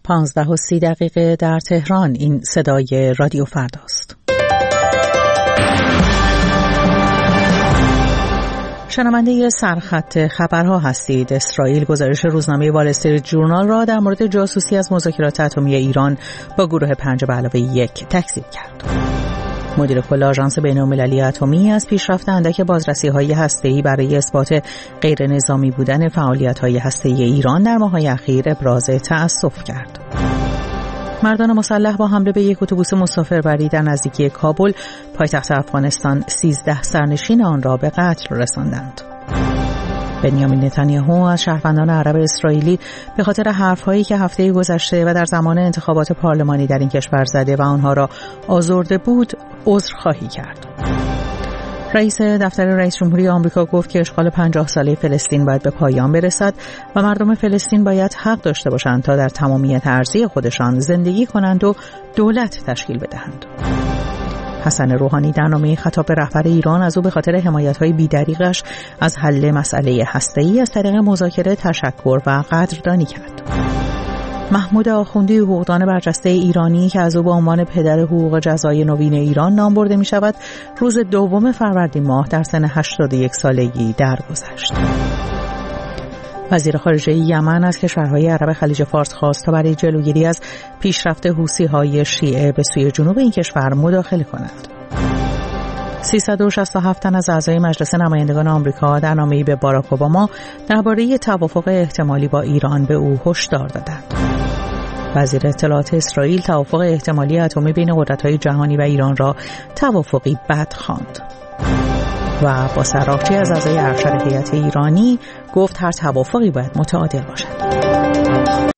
15:30 در تهران. این صدای رادیو فرداست. شنونده سرخط خبرها هستید. اسرائیل گزارش روزنامه وال استریت جورنال را در مورد جاسوسی از مذاکرات اتمی ایران با گروه 5+1 تکذیب کرد. مدیر کل آژانس بین‌المللی اتمی از پیشرفت اندک بازرسی‌های هسته‌ای برای اثبات غیر نظامی بودن فعالیت‌های هسته‌ای ایران در ماه‌های اخیر ابراز تأسف کرد. مردان مسلح با حمله به یک اتوبوس مسافربری در نزدیکی کابل پایتخت افغانستان 13 سرنشین آن را به قتل رساندند. بنیامین نتانیاهو از شهروندان عرب اسرائیلی به خاطر حرف‌هایی که هفته گذشته و در زمان انتخابات پارلمانی در این کشور زده و آنها را آزرده بود عذرخواهی کرد. رئیس دفتر رئیس جمهوری آمریکا گفت که اشغال 50 ساله فلسطین باید به پایان برسد و مردم فلسطین باید حق داشته باشند تا در تمامیت ارضی خودشان زندگی کنند و دولت تشکیل بدهند. حسن روحانی در نامه خطاب به رهبر ایران از او به خاطر حمایت‌های بی‌دریغش از حل مسئله هسته‌ای از طریق مذاکره تشکر و قدردانی کرد. محمود آخوندی حقوقدان برجسته ایرانی که از او به عنوان پدر حقوق جزای نوین ایران نام برده می شود، روز 2 فروردین ماه در سن 81 سالگی درگذشت. وزیر خارجه یمن از کشورهای عرب خلیج فارس خواست تا برای جلوگیری از پیشرفت حوثی‌های شیعه به سوی جنوب این کشور مداخله کنند. 367 تن از اعضای مجلس نمایندگان آمریکا در نامه‌ای به باراک اوباما درباره توافق احتمالی با ایران به او هشدار دادند. وزیر اطلاعات اسرائیل توافق احتمالی اتمی بین قدرت‌های جهانی و ایران را توافقی بد خواند. و با صرافچی از اعضای ارشد هیئت ایرانی گفت هر توافقی باید متعادل باشد.